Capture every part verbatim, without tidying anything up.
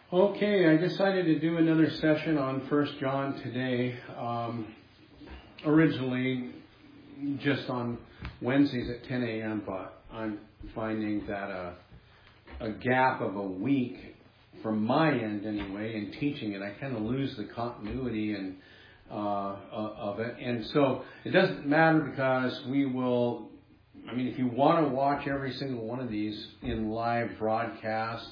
Okay, I decided to do another session on First John today. Um, originally just on Wednesdays at ten a.m., but I'm finding that a, a gap of a week from my end anyway in teaching it, I kind of lose the continuity and uh, of it. And so it doesn't matter because we will, I mean, if you want to watch every single one of these in live broadcast,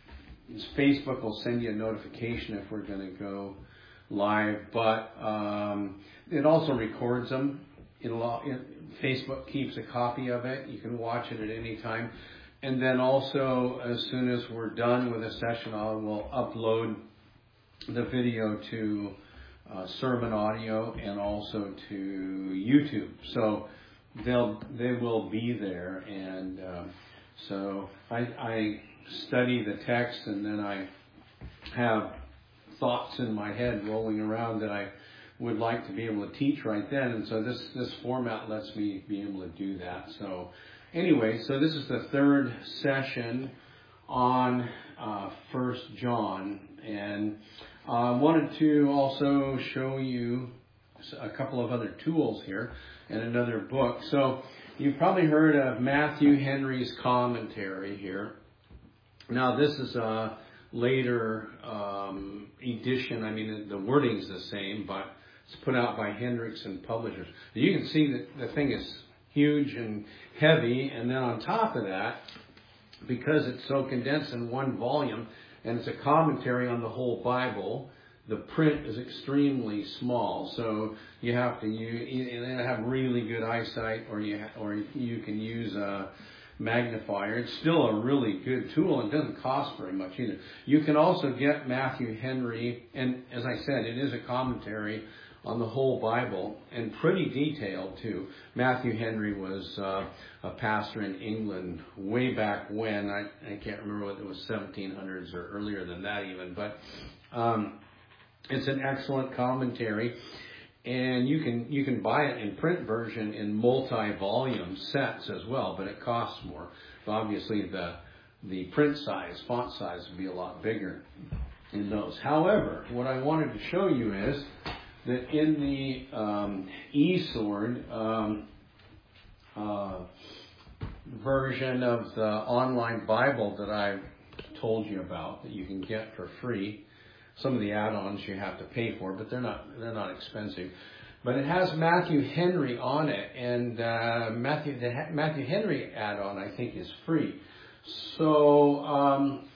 Facebook will send you a notification if we're going to go live, but um, it also records them. It'll, it, Facebook keeps a copy of it. You can watch it at any time. And then also, as soon as we're done with a session, I will upload the video to uh, Sermon Audio and also to YouTube. So they'll they will be there. And uh, so I, I study the text, and then I have thoughts in my head rolling around that I would like to be able to teach right then. And so this, this format lets me be able to do that. So anyway, so this is the third session on uh, First John. And I uh, wanted to also show you a couple of other tools here and another book. So you've probably heard of Matthew Henry's commentary here. Now this is a later um, edition. I mean, the wording's the same, but it's put out by Hendrickson Publishers. You can see that the thing is huge and heavy, and then on top of that, because it's so condensed in one volume, and it's a commentary on the whole Bible, the print is extremely small. So you have to use, you have really good eyesight, or you ha- or you can use a magnifier. It's still a really good tool, and doesn't cost very much either. You can also get Matthew Henry, and as I said, it is a commentary on the whole Bible, and pretty detailed too. Matthew Henry was uh, a pastor in England way back when. I, I can't remember whether it was seventeen hundreds or earlier than that even, but um, it's an excellent commentary. And you can you can buy it in print version in multi-volume sets as well, but it costs more. So obviously the the print size, font size would be a lot bigger in those. However, what I wanted to show you is that in the um, eSword um, uh, version of the online Bible that I told you about, that you can get for free. Some of the add-ons you have to pay for, but they're not they're not expensive. But it has Matthew Henry on it, and uh, Matthew the Matthew Henry add-on I think is free. So um,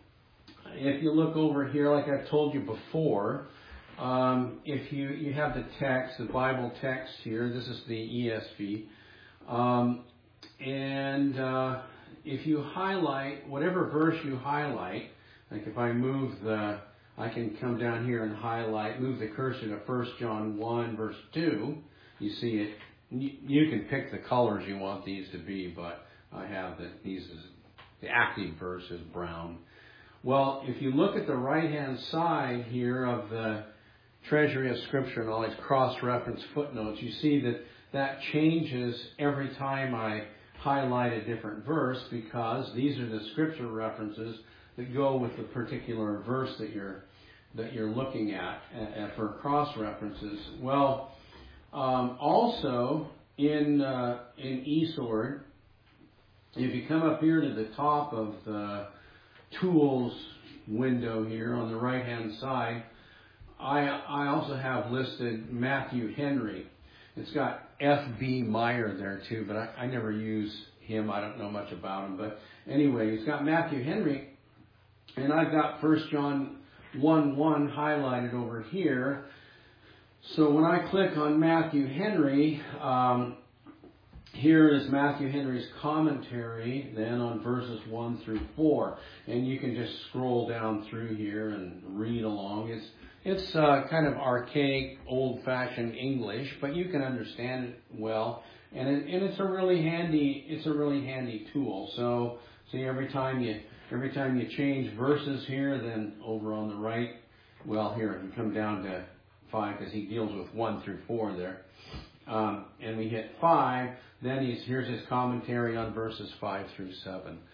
if you look over here, like I've told you before, um, if you you have the text, the Bible text here. This is the E S V, um, and uh, if you highlight whatever verse you highlight, like if I move the I can come down here and highlight, move the cursor to First John one, verse two. You see it. You can pick the colors you want these to be, but I have the, these is, the active verse is brown. Well, if you look at the right-hand side here of the Treasury of Scripture and all these cross-reference footnotes, you see that that changes every time I highlight a different verse, because these are the Scripture references that go with the particular verse that you're that you're looking at, at for cross references. Well, um, also in uh, in eSword, if you come up here to the top of the tools window here on the right hand side, I I also have listed Matthew Henry. It's got F B Meyer there too, but I, I never use him. I don't know much about him, but anyway, it's got Matthew Henry. And I've got First John one one highlighted over here. So when I click on Matthew Henry, um, here is Matthew Henry's commentary then on verses one through four. And you can just scroll down through here and read along. It's it's uh, kind of archaic, old-fashioned English, but you can understand it well. And it, and it's a really handy it's a really handy tool. So see, every time you Every time you change verses here, then over on the right, well, here, you come down to five because he deals with one through four there. Um, and we hit five, then he's, here's his commentary on verses five through seven.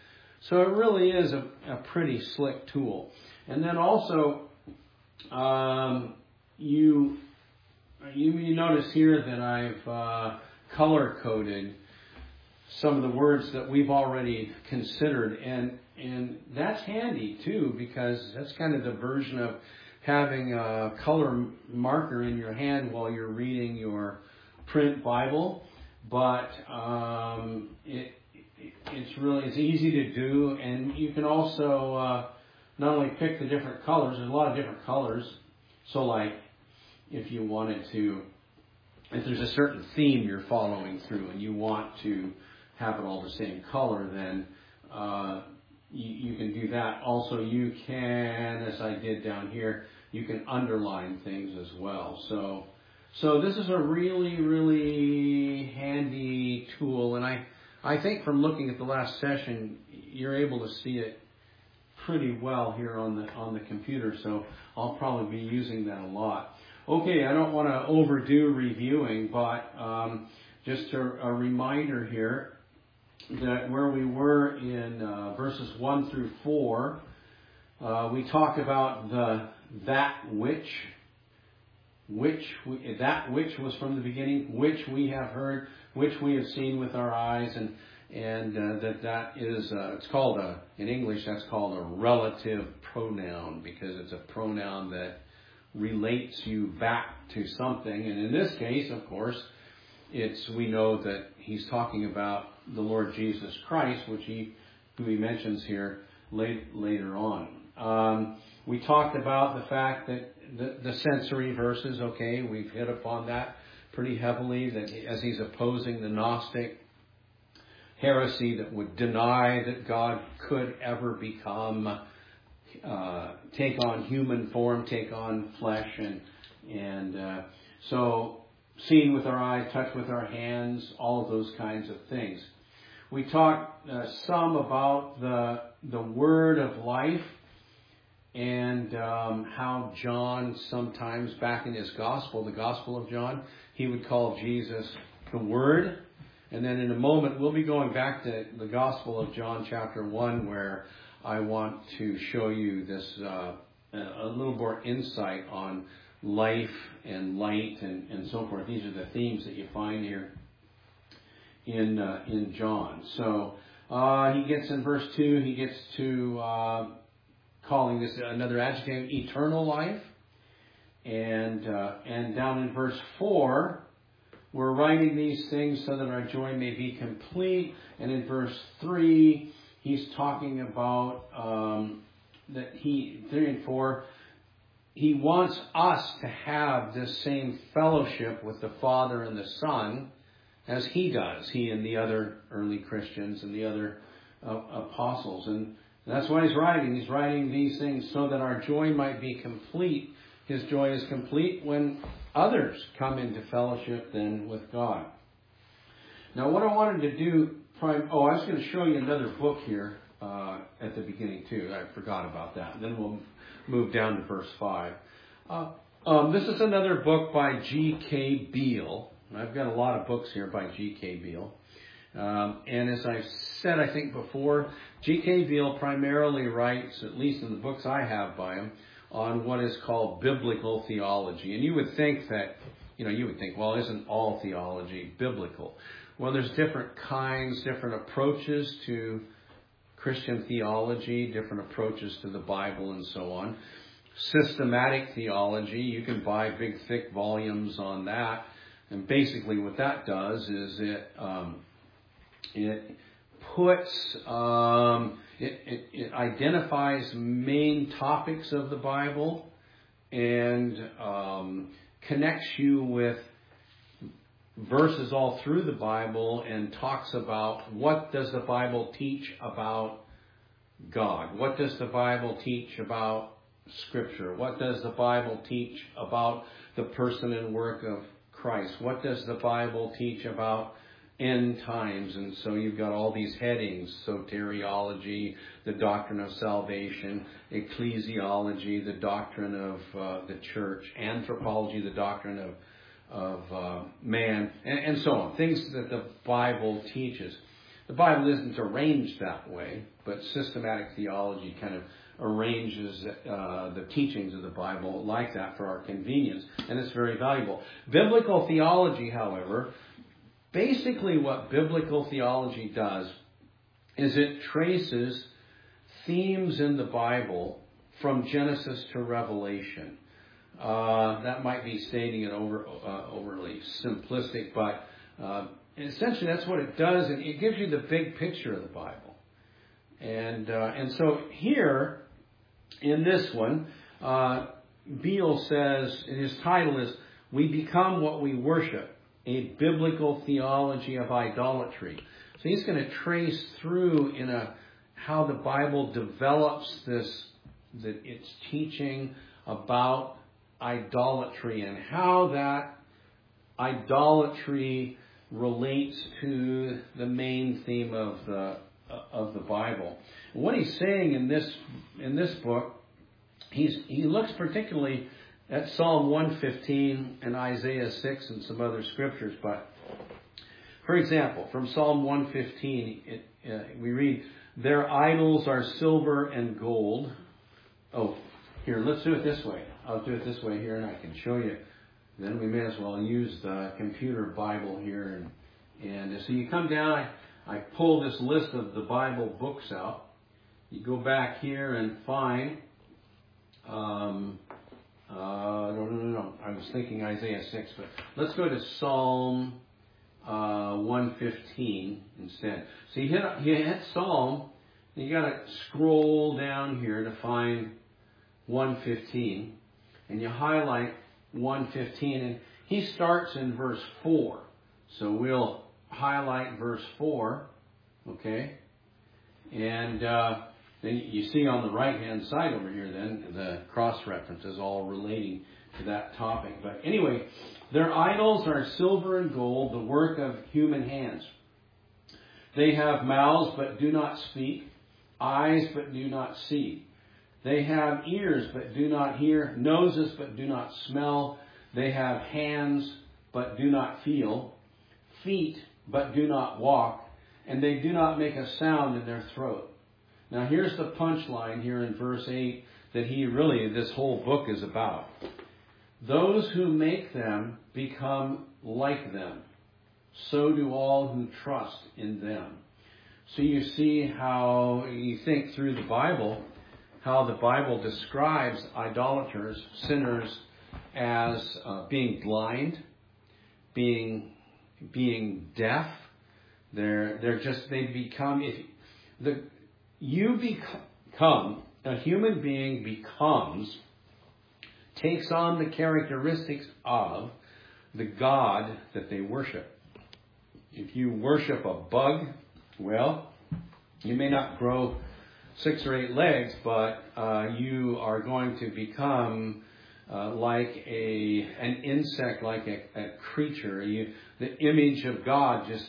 So it really is a, a pretty slick tool. And then also, um, you, you you notice here that I've uh, color coded some of the words that we've already considered, and and that's handy too, because that's kind of the version of having a color marker in your hand while you're reading your print Bible. But um, it, it it's really it's easy to do, and you can also uh, not only pick the different colors. There's a lot of different colors. So like if you wanted to, if there's a certain theme you're following through, and you want to have it all the same color, then uh, you, you can do that. Also, you can, as I did down here, you can underline things as well. So, so this is a really, really handy tool, and I, I think from looking at the last session, you're able to see it pretty well here on the on the computer. So I'll probably be using that a lot. Okay, I don't want to overdo reviewing, but um, just a, a reminder here that where we were in uh, verses one through four, uh, we talked about the that which, which we, that which was from the beginning, which we have heard, which we have seen with our eyes, and and uh, that that is uh, it's called a in English that's called a relative pronoun, because it's a pronoun that relates you back to something, and in this case, of course, it's we know that he's talking about the Lord Jesus Christ, which he who he mentions here late, later on. Um, we talked about the fact that the, the sensory verses, okay, we've hit upon that pretty heavily, that as he's opposing the Gnostic heresy that would deny that God could ever become, uh, take on human form, take on flesh, and, and uh, so seeing with our eyes, touch with our hands, all of those kinds of things. We talked uh, some about the the word of life, and um, how John sometimes, back in his gospel, the Gospel of John, he would call Jesus the Word. And then in a moment, we'll be going back to the Gospel of John chapter one, where I want to show you this uh, a little more insight on life and light and, and so forth. These are the themes that you find here in uh, in John. So uh, he gets in verse two, he gets to uh, calling this another adjective, eternal life. And uh, and down in verse four, we're writing these things so that our joy may be complete. And in verse three, he's talking about um, that he, three and four, he wants us to have this same fellowship with the Father and the Son as he does, he and the other early Christians and the other uh, apostles. And that's why he's writing. He's writing these things so that our joy might be complete. His joy is complete when others come into fellowship then with God. Now what I wanted to do, prime, oh, I was going to show you another book here uh, at the beginning too. I forgot about that. Then we'll move down to verse five. Uh, um, this is another book by G K Beale. I've got a lot of books here by G K Beale. Um, and as I've said, I think before, G K Beale primarily writes, at least in the books I have by him, on what is called biblical theology. And you would think that, you know, you would think, well, isn't all theology biblical? Well, there's different kinds, different approaches to Christian theology, different approaches to the Bible and so on. Systematic theology, you can buy big, thick volumes on that. And basically what that does is it um, it puts, um, it, it, it identifies main topics of the Bible and um, connects you with verses all through the Bible and talks about what does the Bible teach about God? What does the Bible teach about Scripture? What does the Bible teach about the person and work of Christ? What does the Bible teach about end times? And so you've got all these headings: soteriology, the doctrine of salvation; ecclesiology, the doctrine of uh, the church; anthropology, the doctrine of of uh, man, and, and so on. Things that the Bible teaches. the Bible isn't arranged that way, but systematic theology kind of arranges uh, the teachings of the Bible like that for our convenience, and it's very valuable. Biblical theology, however, basically what biblical theology does is it traces themes in the Bible from Genesis to Revelation. Uh, that might be stating it over, uh, overly simplistic, but uh, essentially that's what it does, and it gives you the big picture of the Bible. And uh, and so here, in this one, uh, Beale says, and his title is, "We Become What We Worship, a Biblical Theology of Idolatry." So he's going to trace through in a how the Bible develops this, that its teaching about idolatry and how that idolatry relates to the main theme of the of the Bible. What he's saying in this in this book, he's he looks particularly at Psalm one fifteen and Isaiah six and some other scriptures. But for example, from Psalm one fifteen, it, uh, we read, "Their idols are silver and gold." Oh, here, let's do it this way. I'll do it this way here, and I can show you. Then we may as well use the computer Bible here. And, and so you come down, I, I pull this list of the Bible books out. You go back here and find, um, uh, no, no, no, no. I was thinking Isaiah six, but let's go to Psalm uh, one fifteen instead. So you hit, you hit Psalm, and you got to scroll down here to find one fifteen, and you highlight one fifteen, and he starts in verse four. So we'll highlight verse four, okay? And uh, then you see on the right-hand side over here then the cross-references all relating to that topic. But anyway, their idols are silver and gold, the work of human hands. They have mouths but do not speak, eyes but do not see. They have ears but do not hear, noses but do not smell. They have hands but do not feel, feet but do not walk, and they do not make a sound in their throat. Now here's the punchline here in verse eight that he really, this whole book is about. Those who make them become like them. So do all who trust in them. So you see how you think through the Bible, how the Bible describes idolaters, sinners, as uh, being blind, being being deaf. They're they're just they become if the you become a human being becomes takes on the characteristics of the God that they worship. If you worship a bug, well, you may not grow six or eight legs, but uh, you are going to become uh, like a an insect, like a, a creature. You, the image of God just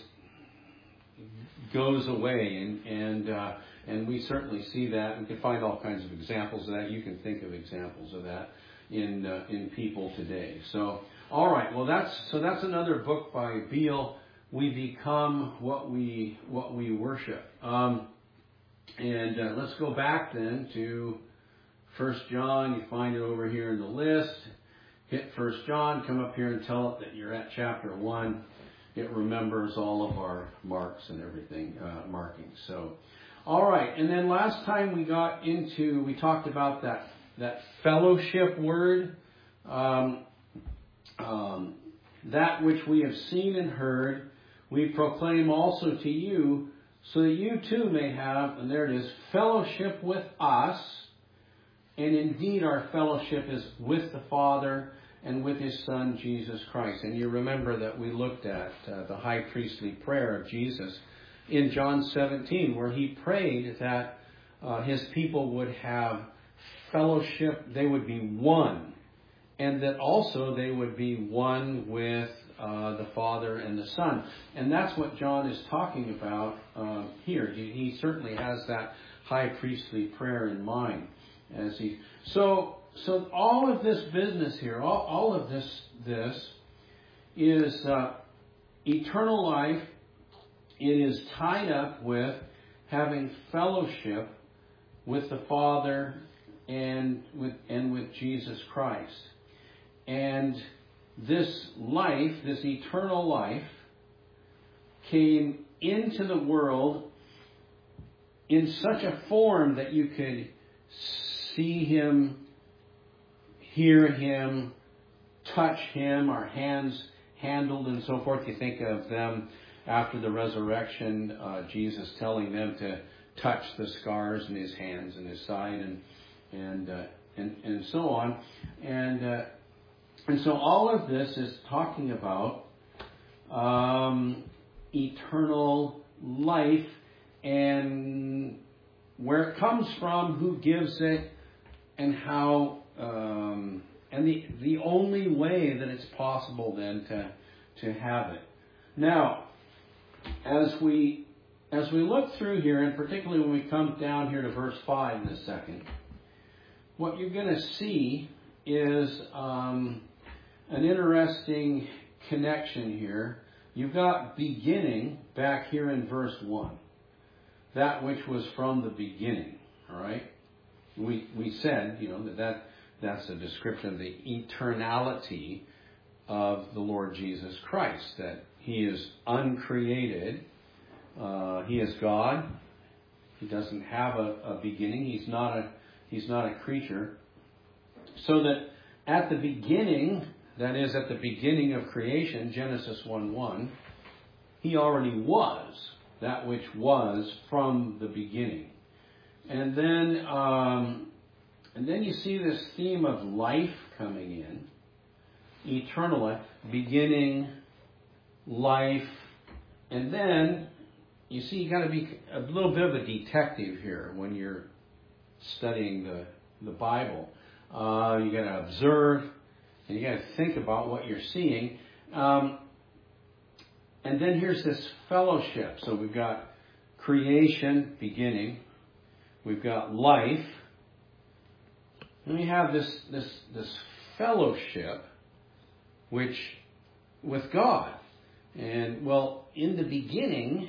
goes away, and and uh, and we certainly see that. We can find all kinds of examples of that. You can think of examples of that in uh, in people today. So, all right. Well, that's so that's another book by Beale. We become what we what we worship. Um, And uh, let's go back then to First John. You find it over here in the list. Hit First John. Come up here and tell it that you're at chapter one. It remembers all of our marks and everything, uh, markings. So, all right. And then last time we got into, we talked about that that fellowship word, um, um, that which we have seen and heard, we proclaim also to you, so that you too may have, and there it is, fellowship with us. And indeed our fellowship is with the Father and with His Son, Jesus Christ. And you remember that we looked at uh, the high priestly prayer of Jesus in John seventeen, where He prayed that uh, His people would have fellowship, they would be one. And that also they would be one with Uh, the Father and the Son. And that's what John is talking about uh, here. He, he certainly has that high priestly prayer in mind. As he so so all of this business here, all, all of this this is uh, eternal life it is tied up with having fellowship with the Father and with and with Jesus Christ. And this life, this eternal life, came into the world in such a form that you could see Him, hear Him, touch Him, our hands handled and so forth. You think of them after the resurrection, uh, Jesus telling them to touch the scars in His hands and His side, and and uh, and, and so on. And uh, and so all of this is talking about um, eternal life and where it comes from, who gives it, and how, um, and the the only way that it's possible then to to have it. Now, as we as we look through here, and particularly when we come down here to verse five in a second, what you're going to see is um, an interesting connection here. You've got beginning back here in verse one. That which was from the beginning. All right? We we said, you know, that, that that's a description of the eternality of the Lord Jesus Christ, that He is uncreated. Uh, he is God. He doesn't have a, a beginning. He's not a He's not a creature. So that at the beginning, that is at the beginning of creation, Genesis one one, He already was that which was from the beginning. And then um, and then you see this theme of life coming in. Eternal life, beginning, life, and then you see you got to be a little bit of a detective here when you're studying the the Bible. Uh, you got to observe, and you got to think about what you're seeing. Um, and then here's this fellowship. So we've got creation, beginning. We've got life. And we have this this this fellowship, which with God. And well, in the beginning,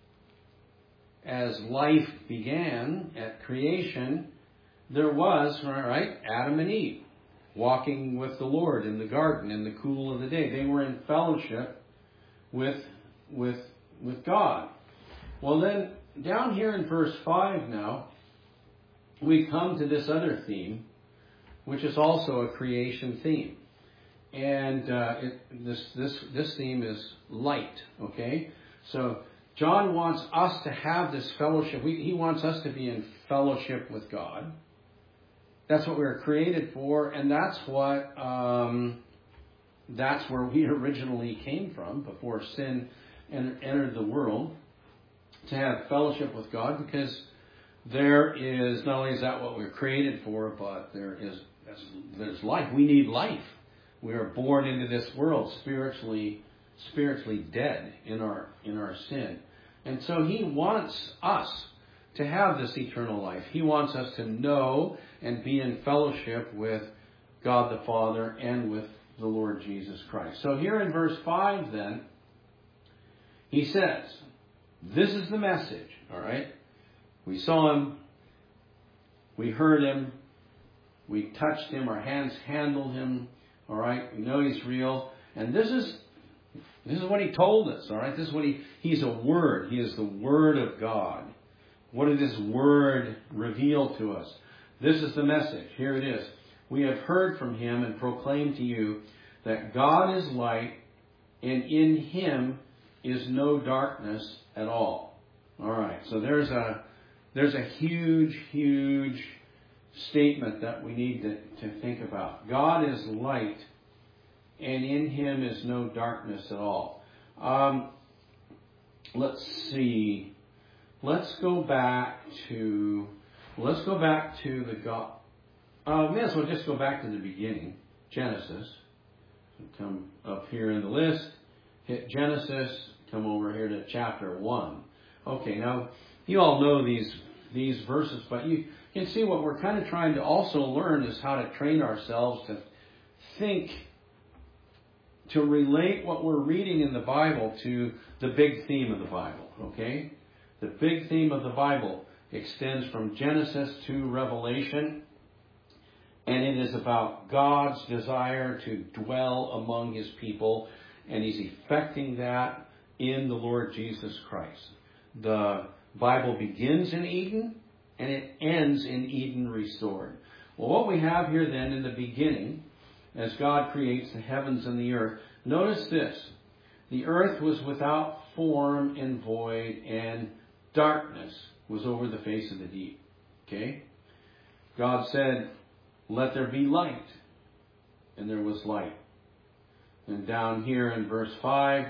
as life began at creation, there was, right, Adam and Eve walking with the Lord in the garden in the cool of the day. They were in fellowship with with with God. Well, then down here in verse five now, we come to this other theme, which is also a creation theme. And uh, it, this this this theme is light. Okay, so John wants us to have this fellowship. We, he wants us to be in fellowship with God. That's what we were created for, and that's what um, that's where we originally came from before sin entered the world, to have fellowship with God, because there is, not only is that what we're created for, but there is there's life. We need life. We are born into this world spiritually spiritually dead in our in our sin. And so He wants us to have this eternal life. He wants us to know and be in fellowship with God the Father and with the Lord Jesus Christ. So here in verse five then, he says, this is the message, all right? We saw Him, we heard Him, we touched Him, our hands handled Him, all right? We know He's real. And this is this is what He told us, all right? This is what He, He's a Word. He is the Word of God. What did His Word reveal to us? This is the message. Here it is. We have heard from Him and proclaimed to you that God is light, and in Him is no darkness at all. All right. So there's a there's a huge, huge statement that we need to, to think about. God is light, and in Him is no darkness at all. Um, let's see. Let's go back to let's go back to the God. Uh, may as well just go back to the beginning, Genesis. Come up here in the list, hit Genesis. Come over here to chapter one. Okay, now you all know these these verses, but you can see what we're kind of trying to also learn is how to train ourselves to think to relate what we're reading in the Bible to the big theme of the Bible, okay? The big theme of the Bible extends from Genesis to Revelation, and it is about God's desire to dwell among His people, and He's effecting that in the Lord Jesus Christ. The Bible begins in Eden, and it ends in Eden restored. Well, what we have here then in the beginning, as God creates the heavens and the earth, notice this. The earth was without form and void, and darkness was over the face of the deep. Okay? God said, "Let there be light." And there was light. And down here in verse five,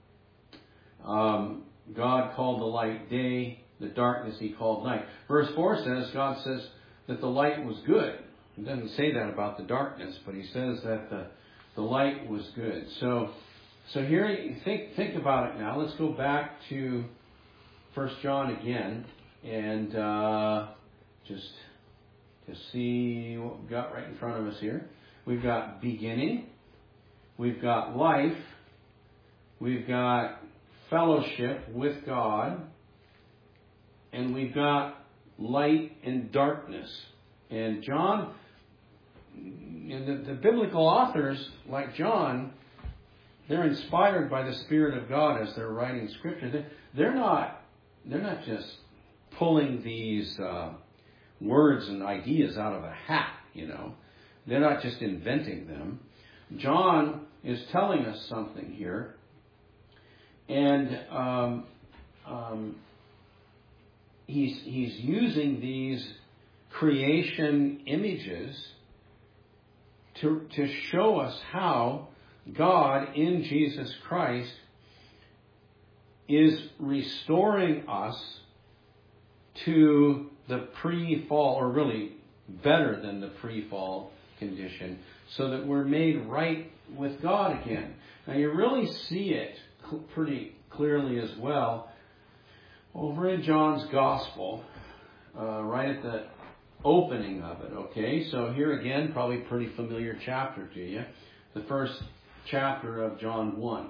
um, God called the light day, the darkness He called night. Verse four says, God says that the light was good. He doesn't say that about the darkness, but He says that the, the light was good. So, so here, think think about it now. Let's go back to First John again, and uh, just to see what we've got right in front of us here. We've got beginning, we've got life, we've got fellowship with God, and we've got light and darkness. And John, and the, the biblical authors like John, they're inspired by the Spirit of God as they're writing Scripture. They're, they're not, they're not just pulling these uh, words and ideas out of a hat, you know. They're not just inventing them. John is telling us something here, and um, um, he's he's using these creation images to to show us how God in Jesus Christ is restoring us to the pre-fall, or really better than the pre-fall condition, so that we're made right with God again. Now you really see it cl- pretty clearly as well over in John's Gospel, uh, right at the opening of it, okay? So here again, probably a pretty familiar chapter to you. The first chapter of John one.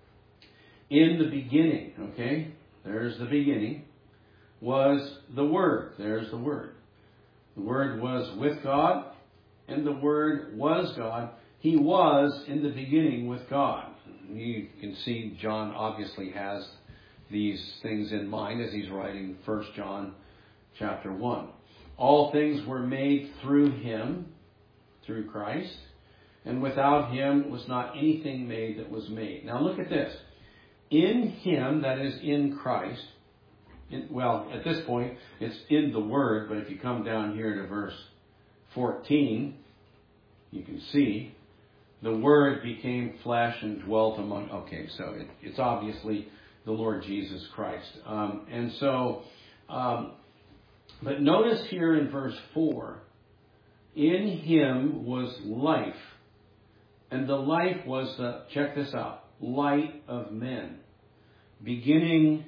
In the beginning, okay? There's the beginning. Was the Word. There's the Word. The Word was with God, and the Word was God. He was in the beginning with God. You can see John obviously has these things in mind as he's writing First John chapter one. All things were made through Him, through Christ, and without Him was not anything made that was made. Now look at this. In Him, that is in Christ, in, well, at this point, it's in the Word, but if you come down here to verse fourteen, you can see the Word became flesh and dwelt among... Okay, so it, it's obviously the Lord Jesus Christ. Um, and so, um, but notice here in verse four, in Him was life, and the life was the, check this out, light of men. Beginning,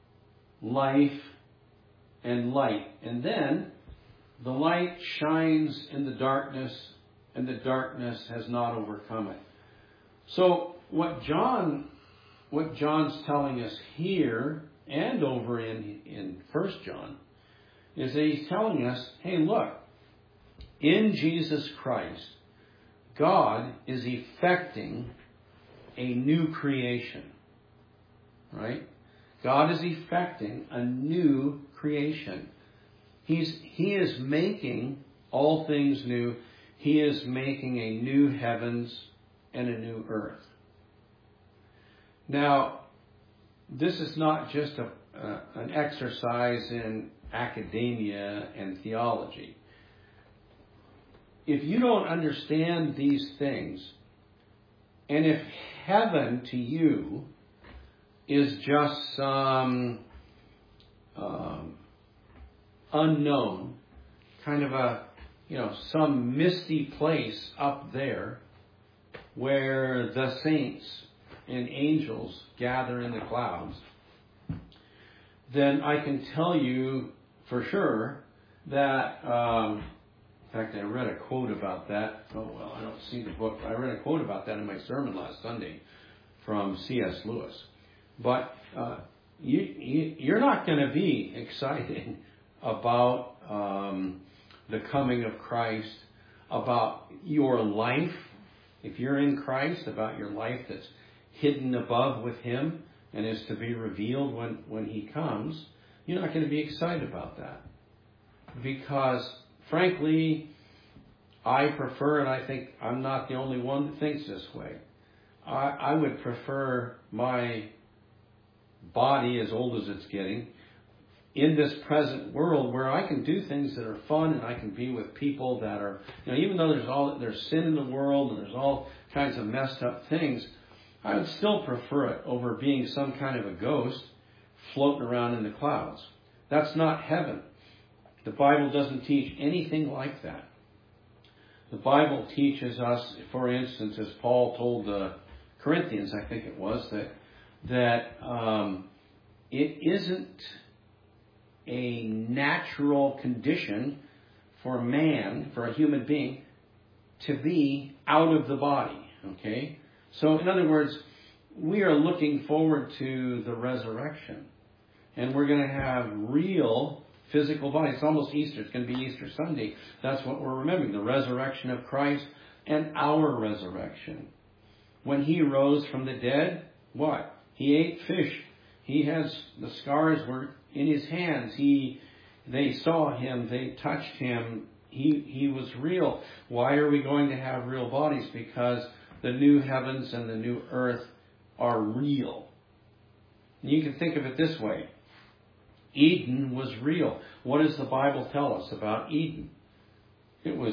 life, and light. And then the light shines in the darkness, and the darkness has not overcome it. So what John, what John's telling us here and over in, in First John is that he's telling us, hey, look, in Jesus Christ, God is effecting a new creation. Right? God is effecting a new creation. He's, he is making all things new. He is making a new heavens and a new earth. Now, this is not just a, uh, an exercise in academia and theology. If you don't understand these things, and if heaven to you is just some um, unknown, kind of a, you know, some misty place up there where the saints and angels gather in the clouds, then I can tell you for sure that um, In fact, I read a quote about that. Oh, well, I don't see the book. I read a quote about that in my sermon last Sunday from C S Lewis. But uh, you, you, you're not going to be excited about um, the coming of Christ, about your life, if you're in Christ, about your life that's hidden above with Him and is to be revealed when, when He comes. You're not going to be excited about that. Because, frankly, I prefer, and I think I'm not the only one that thinks this way, I, I would prefer my body, as old as it's getting, in this present world where I can do things that are fun and I can be with people that are, you know, even though there's all there's sin in the world and there's all kinds of messed up things, I would still prefer it over being some kind of a ghost floating around in the clouds. That's not heaven. The Bible doesn't teach anything like that. The Bible teaches us, for instance, as Paul told the Corinthians, I think it was, that that um, it isn't a natural condition for man, for a human being, to be out of the body. Okay? So, in other words, we are looking forward to the resurrection. And we're going to have real physical bodies. It's almost Easter. It's going to be Easter Sunday. That's what we're remembering. The resurrection of Christ and our resurrection. When He rose from the dead, what? He ate fish. He has, the scars were in His hands. He, they saw Him. They touched Him. He, he was real. Why are we going to have real bodies? Because the new heavens and the new earth are real. And you can think of it this way. Eden was real. What does the Bible tell us about Eden? It was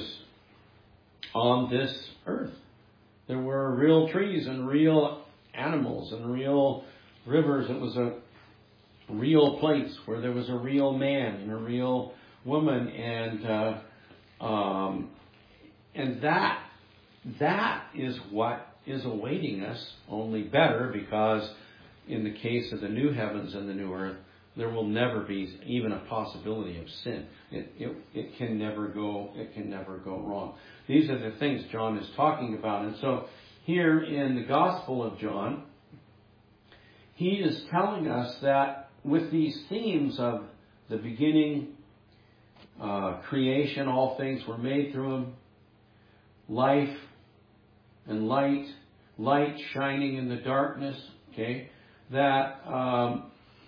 on this earth. There were real trees and real animals and real rivers. It was a real place where there was a real man and a real woman, and uh, um, and that that is what is awaiting us. Only better, because in the case of the new heavens and the new earth, there will never be even a possibility of sin. It, it, it can never go, it can never go wrong. These are the things John is talking about. And so here in the Gospel of John, he is telling us that with these themes of the beginning, uh, creation, all things were made through Him, life and light, light shining in the darkness, okay, that um,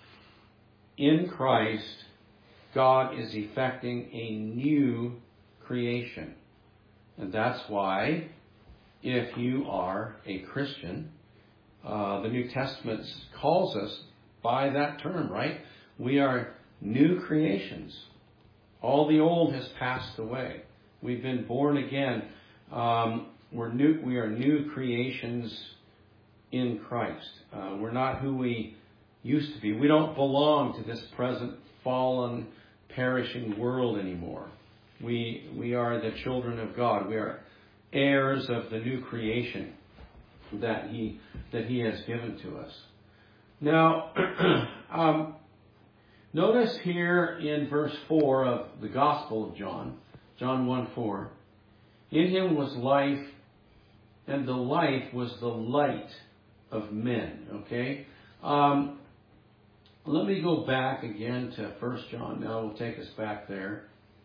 in Christ, God is effecting a new creation. And that's why, if you are a Christian, uh, the New Testament calls us by that term, right? We are new creations. All the old has passed away. We've been born again. Um, we're new. We are new creations in Christ. Uh, we're not who we used to be. We don't belong to this present fallen, perishing world anymore. We we are the children of God. We are heirs of the new creation that He that He has given to us. Now, um, notice here in verse four of the Gospel of John, John one four, in Him was life, and the life was the light of men. Okay? Um, let me go back again to First John. Now we'll take us back there.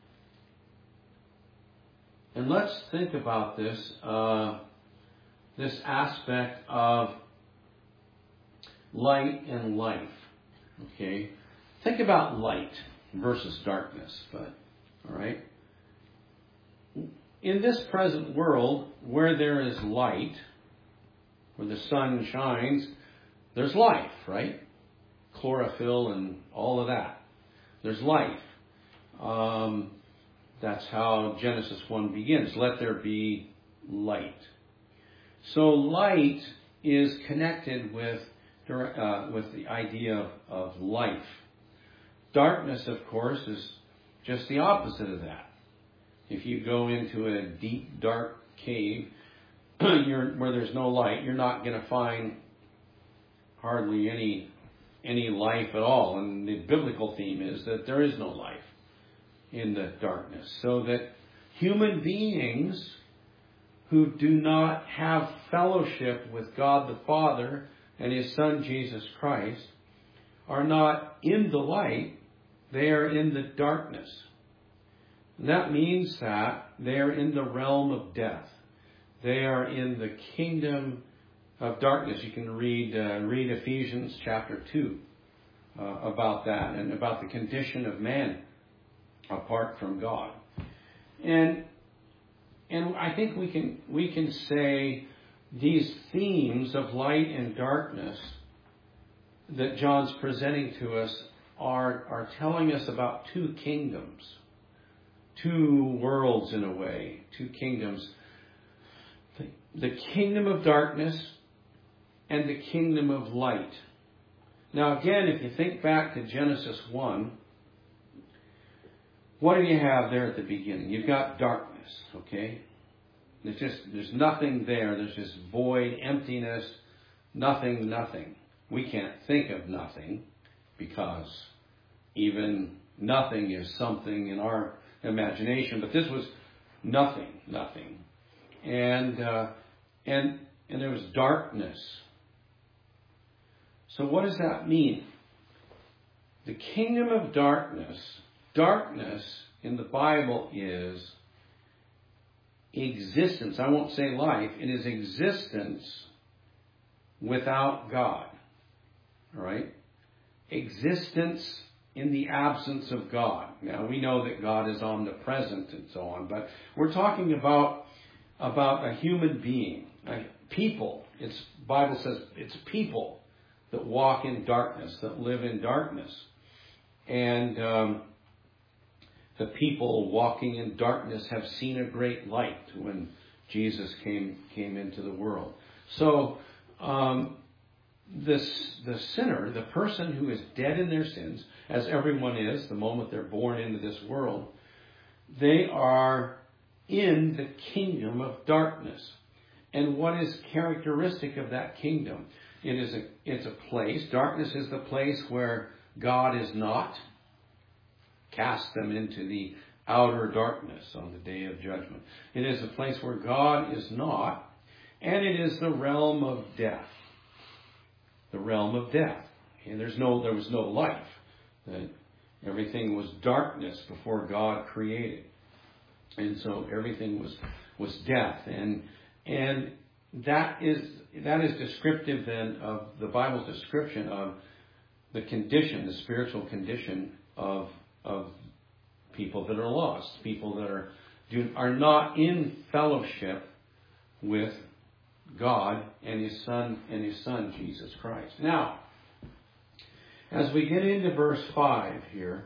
And let's think about this, uh, this aspect of light and life. Okay? Think about light versus darkness. But, all right? In this present world, where there is light, where the sun shines, there's life, right? Chlorophyll and all of that. There's life. Um, that's how Genesis one begins. Let there be light. So light is connected with uh, with the idea of, of life. Darkness, of course, is just the opposite of that. If you go into a deep, dark cave you're, where there's no light, you're not going to find hardly any any life at all. And the biblical theme is that there is no life in the darkness. So that human beings who do not have fellowship with God the Father and His Son Jesus Christ are not in the light, they are in the darkness. And that means that they are in the realm of death. They are in the kingdom of darkness. You can read uh, read Ephesians chapter two uh, about that and about the condition of man apart from God. And and I think we can we can say these themes of light and darkness that John's presenting to us are are telling us about two kingdoms, two worlds in a way, two kingdoms. The, the kingdom of darkness and the kingdom of light. Now again, if you think back to Genesis one, what do you have there at the beginning? You've got darkness, okay? There's just, there's nothing there. There's just void, emptiness, nothing, nothing. We can't think of nothing because even nothing is something in our imagination. But this was nothing, nothing. And, uh, and, and there was darkness. So what does that mean? The kingdom of darkness, darkness in the Bible is existence. I won't say life. It is existence without God. All right? Existence in the absence of God. Now, we know that God is omnipresent and so on, but we're talking about, about a human being, a people. It's, Bible says it's people that walk in darkness, that live in darkness. And um, the people walking in darkness have seen a great light when Jesus came came into the world. So um, this the sinner, the person who is dead in their sins, as everyone is the moment they're born into this world, they are in the kingdom of darkness. And what is characteristic of that kingdom? It is a it's a place. Darkness is the place where God is not. Cast them into the outer darkness on the day of judgment. It is a place where God is not, and it is the realm of death. The realm of death. And there's no there was no life. That everything was darkness before God created. And so everything was was death. And and that is that is descriptive then of the Bible's description of the condition, the spiritual condition of of people that are lost, people that are do, are not in fellowship with God and His Son and His Son Jesus Christ. Now, as we get into verse five here,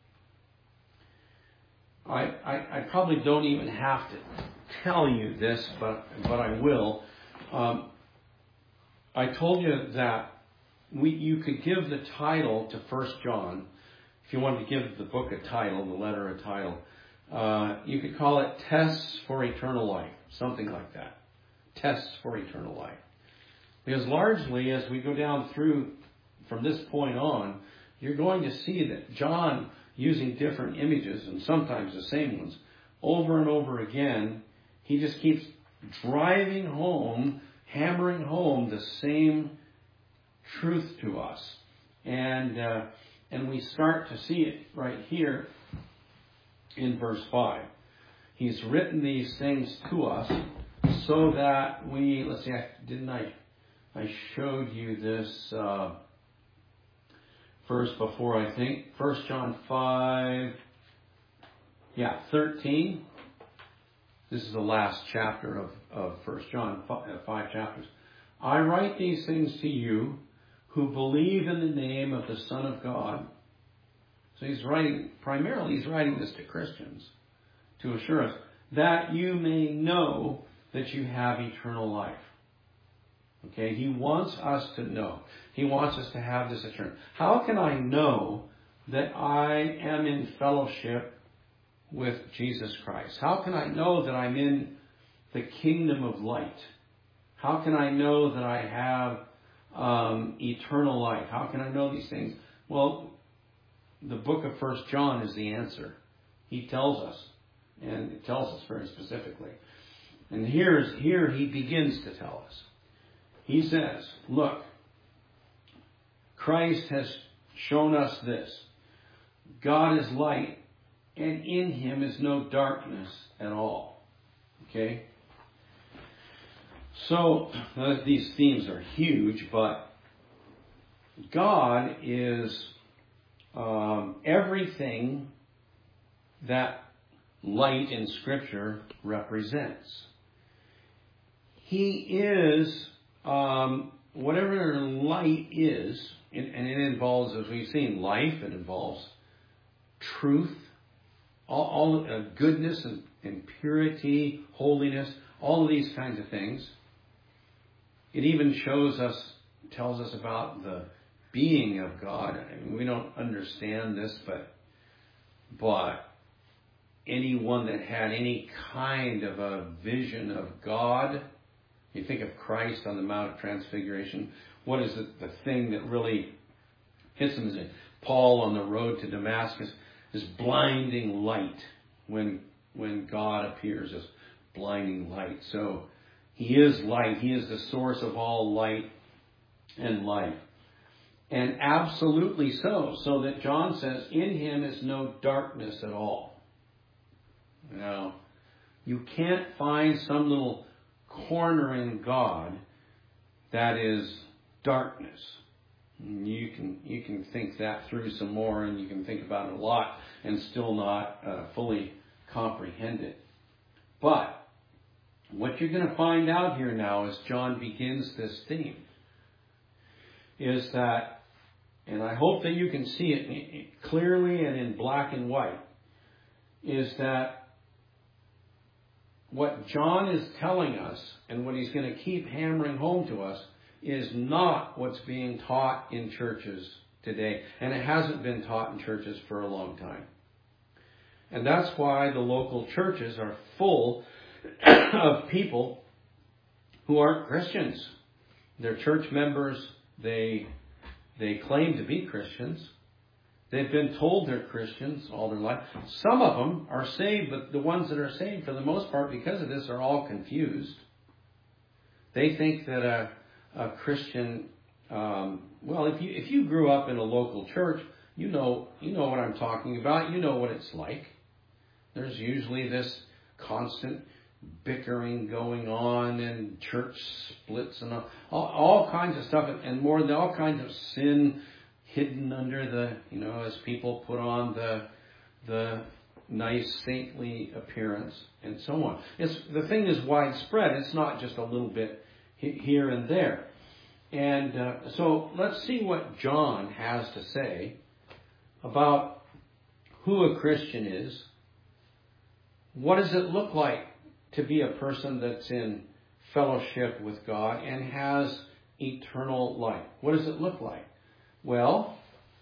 I, I, I probably don't even have to tell you this, but but I will. Um, I told you that we you could give the title to First John. If you wanted to give the book a title, the letter a title, uh, you could call it Tests for Eternal Life, something like that. Tests for Eternal Life. Because largely, as we go down through from this point on, you're going to see that John, using different images, and sometimes the same ones, over and over again, he just keeps driving home, hammering home the same truth to us. And uh, and we start to see it right here in verse five. He's written these things to us so that we, let's see, didn't I, I showed you this uh, verse before, I think. First John five, yeah, thirteen. This is the last chapter of, of First John, five chapters. I write these things to you who believe in the name of the Son of God. So he's writing, primarily he's writing this to Christians to assure us that you may know that you have eternal life. Okay, he wants us to know. He wants us to have this assurance. How can I know that I am in fellowship with Jesus Christ? How can I know that I'm in the kingdom of light? How can I know that I have um, eternal life? How can I know these things? Well, the book of First John is the answer. He tells us. And it tells us very specifically. And here's, here he begins to tell us. He says, look, Christ has shown us this. God is light, and in him is no darkness at all. Okay? So, uh, these themes are huge, but God is um, everything that light in Scripture represents. He is um, whatever light is, and, and it involves, as we've seen, life. It involves truth, all, all uh, goodness and, and purity, holiness, all of these kinds of things. It even shows us, tells us about the being of God. I mean, we don't understand this, but but anyone that had any kind of a vision of God, you think of Christ on the Mount of Transfiguration, what is it, the thing that really hits him? Is it Paul on the road to Damascus, this blinding light when when God appears as blinding light. So he is light. He is the source of all light and life. And absolutely so. So that John says, in him is no darkness at all. Now, you can't find some little corner in God that is darkness. You can you can think that through some more, and you can think about it a lot and still not uh, fully comprehend it. But what you're going to find out here now as John begins this theme is that, and I hope that you can see it clearly and in black and white, is that what John is telling us and what he's going to keep hammering home to us is not what's being taught in churches today. And it hasn't been taught in churches for a long time. And that's why the local churches are full of people who aren't Christians. They're church members. They they claim to be Christians. They've been told they're Christians all their life. Some of them are saved, but the ones that are saved, for the most part, because of this, are all confused. They think that a, a Christian, um, well, if you if you grew up in a local church, you know you know what I'm talking about. You know what it's like. There's usually this constant bickering going on and church splits and all, all, all kinds of stuff, and more than all kinds of sin hidden under the, you know, as people put on the the nice saintly appearance and so on. It's the thing is widespread. It's not just a little bit here and there. And uh, so let's see what John has to say about who a Christian is. What does it look like to be a person that's in fellowship with God and has eternal life? What does it look like? Well,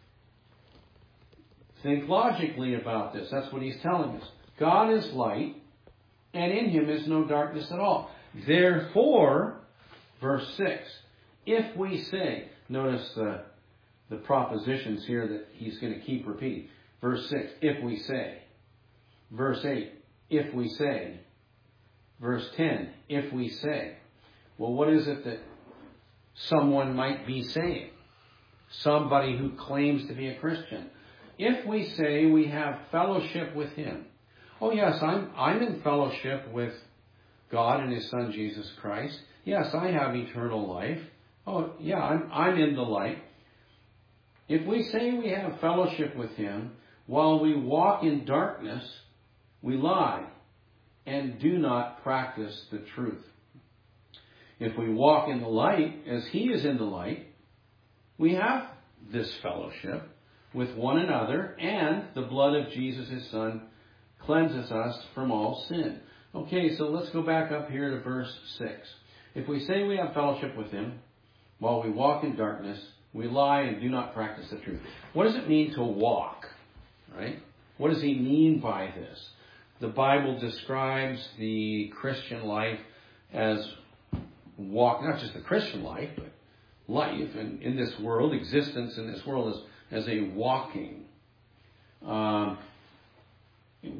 think logically about this. That's what he's telling us. God is light, and in him is no darkness at all. Therefore, verse six, if we say, notice the, the propositions here that he's going to keep repeating. Verse six, if we say. Verse eight, if we say. Verse ten, if we say. Well, what is it that someone might be saying? Somebody who claims to be a Christian. If we say we have fellowship with him. Oh yes, I'm I'm in fellowship with God and his Son Jesus Christ. Yes, I have eternal life. Oh yeah, I'm I'm in the light. If we say we have fellowship with him while we walk in darkness, we lie and do not practice the truth. If we walk in the light as he is in the light, we have this fellowship with one another, and the blood of Jesus, his Son, cleanses us from all sin. Okay, so let's go back up here to verse six. If we say we have fellowship with him while we walk in darkness, we lie and do not practice the truth. What does it mean to walk? Right? What does he mean by this? The Bible describes the Christian life as walk, not just the Christian life, but life and in this world, existence in this world as, as a walking. Um,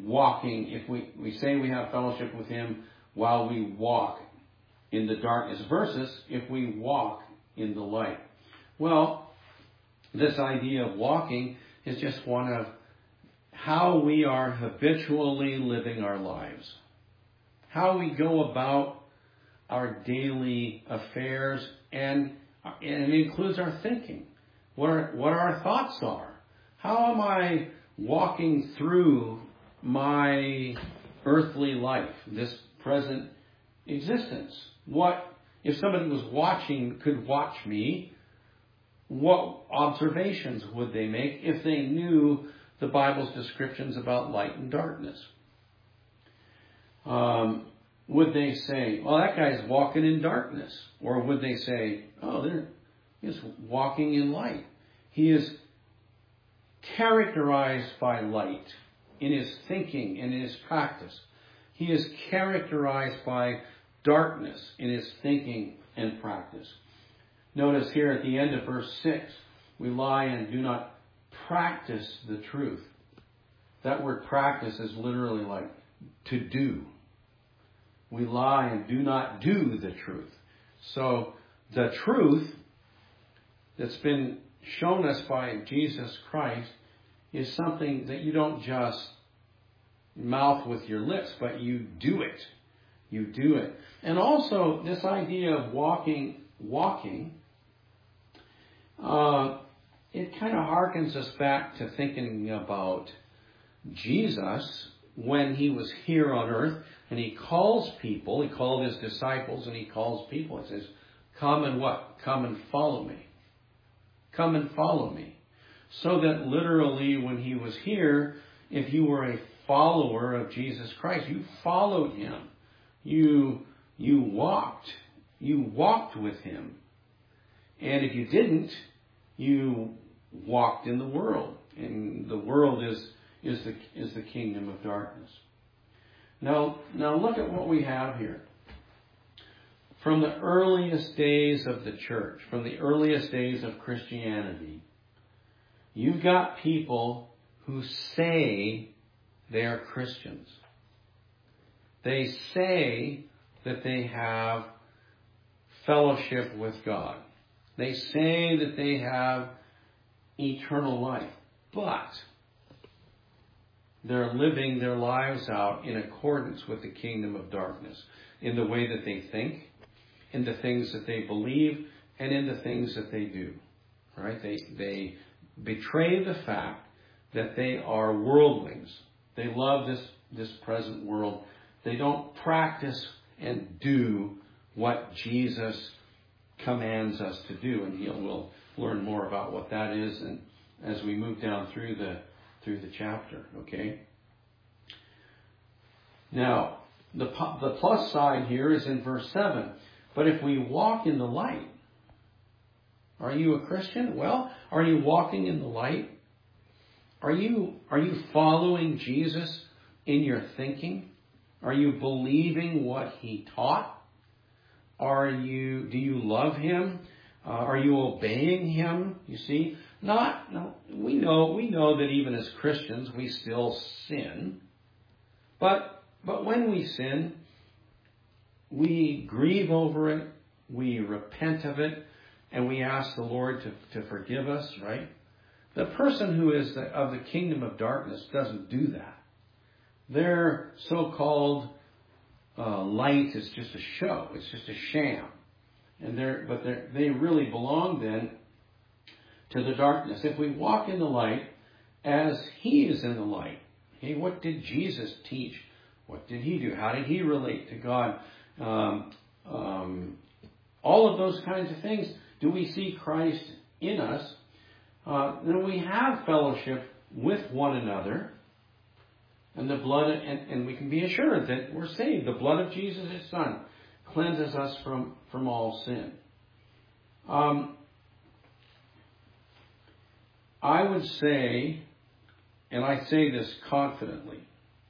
walking, if we, we say we have fellowship with him while we walk in the darkness, versus if we walk in the light. Well, this idea of walking is just one of how we are habitually living our lives. How we go about our daily affairs, and, and it includes our thinking. What, are, what our thoughts are. How am I walking through my earthly life, this present existence? What, if somebody was watching, could watch me, what observations would they make if they knew the Bible's descriptions about light and darkness? Um, would they say, well, that guy's walking in darkness? Or would they say, oh, they're, he's walking in light. He is characterized by light in his thinking and in his practice. He is characterized by darkness in his thinking and practice. Notice here at the end of verse six, we lie and do not practice the truth. That word practice is literally like to do. We lie and do not do the truth. So the truth that's been shown us by Jesus Christ is something that you don't just mouth with your lips, but you do it. You do it. And also this idea of walking, walking, uh, it kind of harkens us back to thinking about Jesus when he was here on earth, and he calls people, he called his disciples, and he calls people. He says, come and what? Come and follow me. Come and follow me. So that literally when he was here, if you were a follower of Jesus Christ, you followed him. You, you walked. You walked with him. And if you didn't, you walked in the world. And the world is, is the, is the kingdom of darkness. Now, now look at what we have here. From the earliest days of the church, from the earliest days of Christianity, you've got people who say they are Christians. They say that they have fellowship with God. They say that they have eternal life. But they're living their lives out in accordance with the kingdom of darkness, in the way that they think, in the things that they believe, and in the things that they do. Right? They they betray the fact that they are worldlings. They love this, this present world. They don't practice and do what Jesus commands us to do. And he'll, we'll learn more about what that is and as we move down through the through the chapter. Okay? Now, the the plus side here is in verse seven. But if we walk in the light, are you a Christian? Well, are you walking in the light? Are you are you following Jesus in your thinking? Are you believing what he taught? Are you do you love him? Uh, are you obeying him? You see, not no. We know we know that even as Christians we still sin, but but when we sin, we grieve over it, we repent of it, and we ask the Lord to, to forgive us, right? The person who is the, of the kingdom of darkness doesn't do that. Their so-called uh, light is just a show. It's just a sham. And they're, but they're, they really belong then to the darkness. If we walk in the light as he is in the light, hey, what did Jesus teach? What did he do? How did he relate to God? Um, um, all of those kinds of things. Do we see Christ in us? Uh, then we have fellowship with one another, and the blood, and, and we can be assured that we're saved. The blood of Jesus, his Son, cleanses us from, from all sin. Um, I would say, and I say this confidently,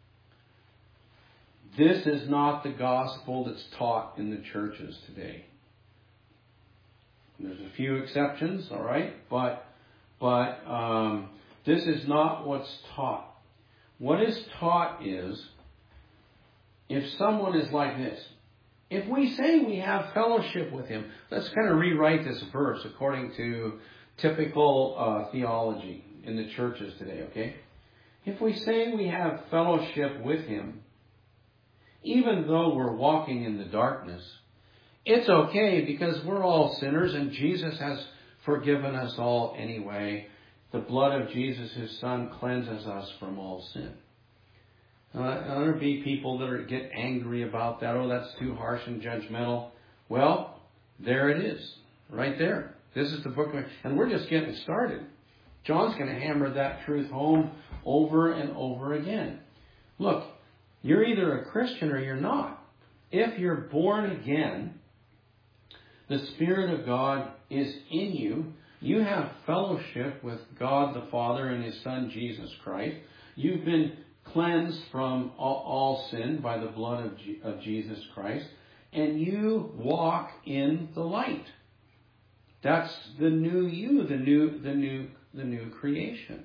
this is not the gospel that's taught in the churches today. There's a few exceptions, all right, but but um, this is not what's taught. what is taught is, if someone is like this, if we say we have fellowship with him, let's kind of rewrite this verse according to typical uh, theology in the churches today, okay? If we say we have fellowship with him, even though we're walking in the darkness, it's okay because we're all sinners and Jesus has forgiven us all anyway. The blood of Jesus, his Son, cleanses us from all sin. Uh, there'll be people that are, get angry about that. Oh, that's too harsh and judgmental. Well, there it is, right there. This is the book of, and we're just getting started. John's going to hammer that truth home over and over again. Look, you're either a Christian or you're not. If you're born again, the Spirit of God is in you. You have fellowship with God the Father and his Son, Jesus Christ. You've been cleansed from all, all sin by the blood of, G, of Jesus Christ. And you walk in the light. That's the new you, the new, the new, the new creation.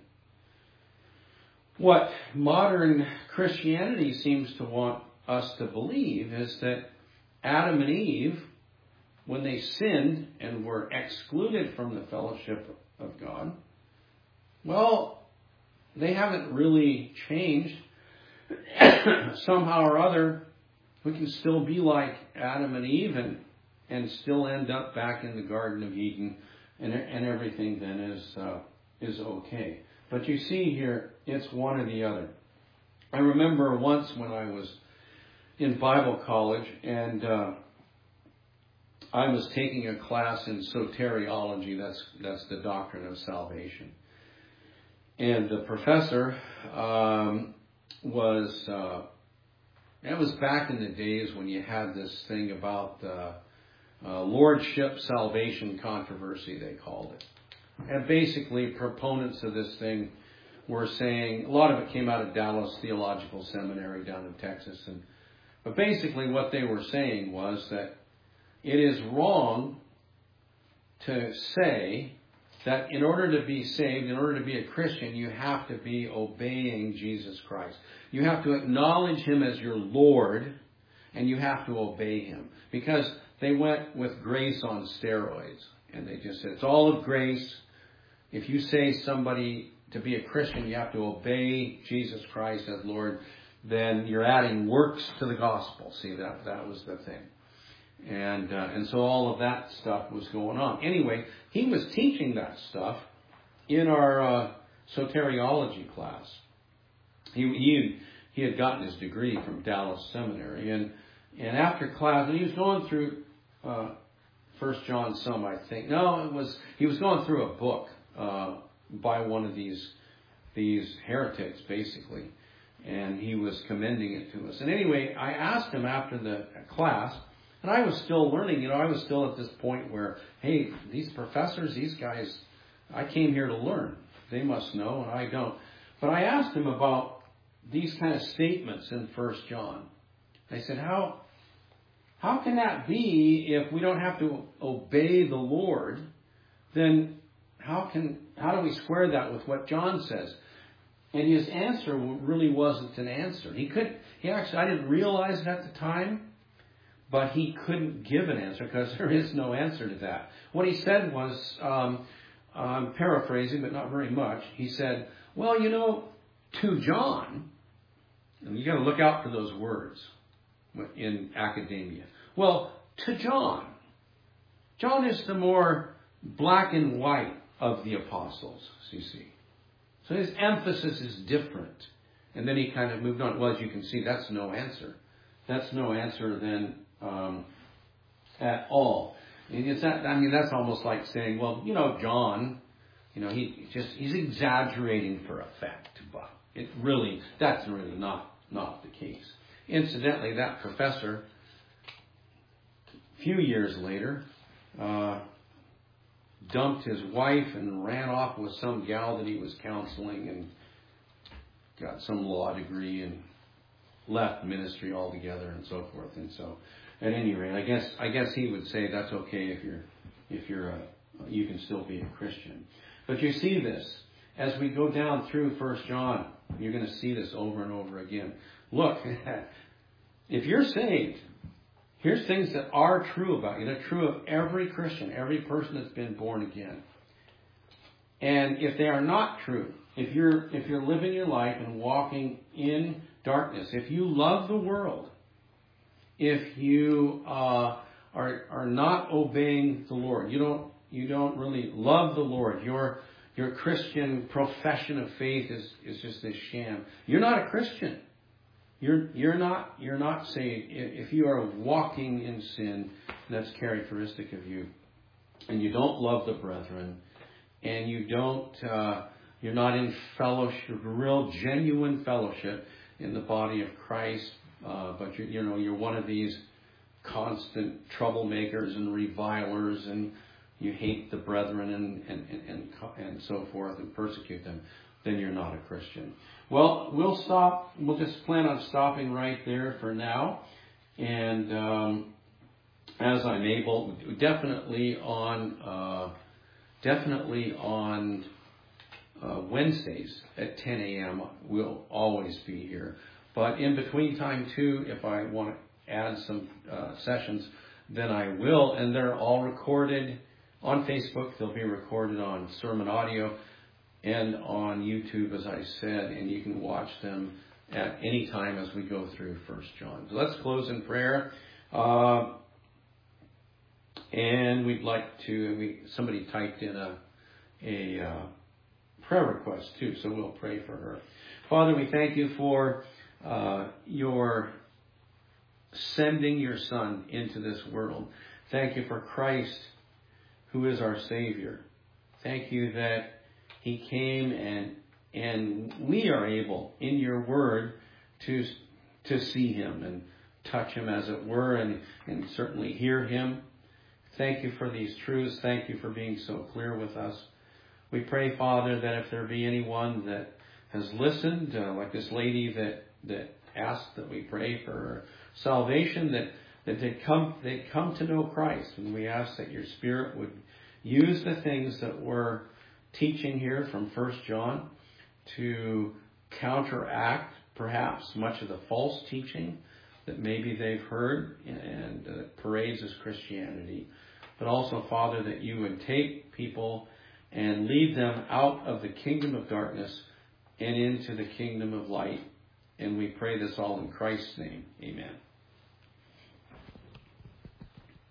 What modern Christianity seems to want us to believe is that Adam and Eve, when they sinned and were excluded from the fellowship of God, well, they haven't really changed. Somehow or other, we can still be like Adam and Eve and, and still end up back in the Garden of Eden, and, and everything then is uh, is okay. But you see here, it's one or the other. I remember once when I was in Bible college, and uh, I was taking a class in soteriology. That's that's the doctrine of salvation. And the professor um, was, uh, it was back in the days when you had this thing about uh, uh, lordship salvation controversy, they called it. And basically, proponents of this thing were saying, a lot of it came out of Dallas Theological Seminary down in Texas. And but basically what they were saying was that it is wrong to say that in order to be saved, in order to be a Christian, you have to be obeying Jesus Christ. You have to acknowledge him as your Lord, and you have to obey him. Because they went with grace on steroids. And they just said, it's all of grace. If you say somebody to be a Christian, you have to obey Jesus Christ as Lord, then you're adding works to the gospel. See, that, that was the thing. And uh, and so all of that stuff was going on. Anyway, he was teaching that stuff in our uh, soteriology class. He he he had gotten his degree from Dallas Seminary, and and after class, and he was going through uh, First John some, I think. No, it was he was going through a book uh, by one of these these heretics, basically, and he was commending it to us. And anyway, I asked him after the class. And I was still learning, you know, I was still at this point where, hey, these professors, these guys, I came here to learn. They must know, and I don't. But I asked him about these kind of statements in First John. I said, how, how can that be if we don't have to obey the Lord? Then how can how do we square that with what John says? And his answer really wasn't an answer. He could, he actually, I didn't realize it at the time. But he couldn't give an answer because there is no answer to that. What he said was, um, I'm paraphrasing, but not very much. He said, well, you know, to John, and you got to look out for those words in academia. Well, to John, John is the more black and white of the apostles, you see. So his emphasis is different. And then he kind of moved on. Well, as you can see, that's no answer. That's no answer then. Um, at all. It's that, I mean, that's almost like saying, well, you know, John, you know, he just, he's exaggerating for effect, but it really, that's really not, not the case. Incidentally, that professor, a few years later, uh, dumped his wife and ran off with some gal that he was counseling and got some law degree and left ministry altogether and so forth. And so, at any rate, I guess I guess he would say that's okay if you're if you're a, you can still be a Christian. But you see this as we go down through First John. You're going to see this over and over again. Look, if you're saved, here's things that are true about you. They're true of every Christian, every person that's been born again. And if they are not true, if you're if you're living your life and walking in darkness, if you love the world, if you uh, are are not obeying the Lord, you don't you don't really love the Lord, your your Christian profession of faith is, is just this sham. You're not a Christian. You're you're not you're not saved. If you are walking in sin, that's characteristic of you, and you don't love the brethren, and you don't uh, you're not in fellowship, real genuine fellowship in the body of Christ, uh, but you you know you're one of these constant troublemakers and revilers, and you hate the brethren and and and and, and so forth and persecute them. Then you're not a Christian. Well, we'll stop. We'll just plan on stopping right there for now. And um, as I'm able, definitely on uh, definitely on uh, Wednesdays at ten a.m. we'll always be here. But in between time too, if I want to add some uh, sessions, then I will. And they're all recorded on Facebook. They'll be recorded on Sermon Audio and on YouTube, as I said, and you can watch them at any time as we go through First John. So let's close in prayer. Uh, and we'd like to, we, somebody typed in a, a uh, prayer request too, so we'll pray for her. Father, we thank you for uh, your sending your Son into this world. Thank you for Christ, who is our Savior. Thank you that He came and and we are able in your word to to see him and touch him, as it were, and, and certainly hear him. Thank you for these truths. Thank you for being so clear with us. We pray, Father, that if there be anyone that has listened, uh, like this lady that, that asked that we pray for her salvation, that, that they come they come to know Christ. And we ask that your Spirit would use the things that we're teaching here from First John to counteract perhaps much of the false teaching that maybe they've heard and uh, parades as Christianity. But also, Father, that you would take people and lead them out of the kingdom of darkness and into the kingdom of light. And we pray this all in Christ's name. Amen.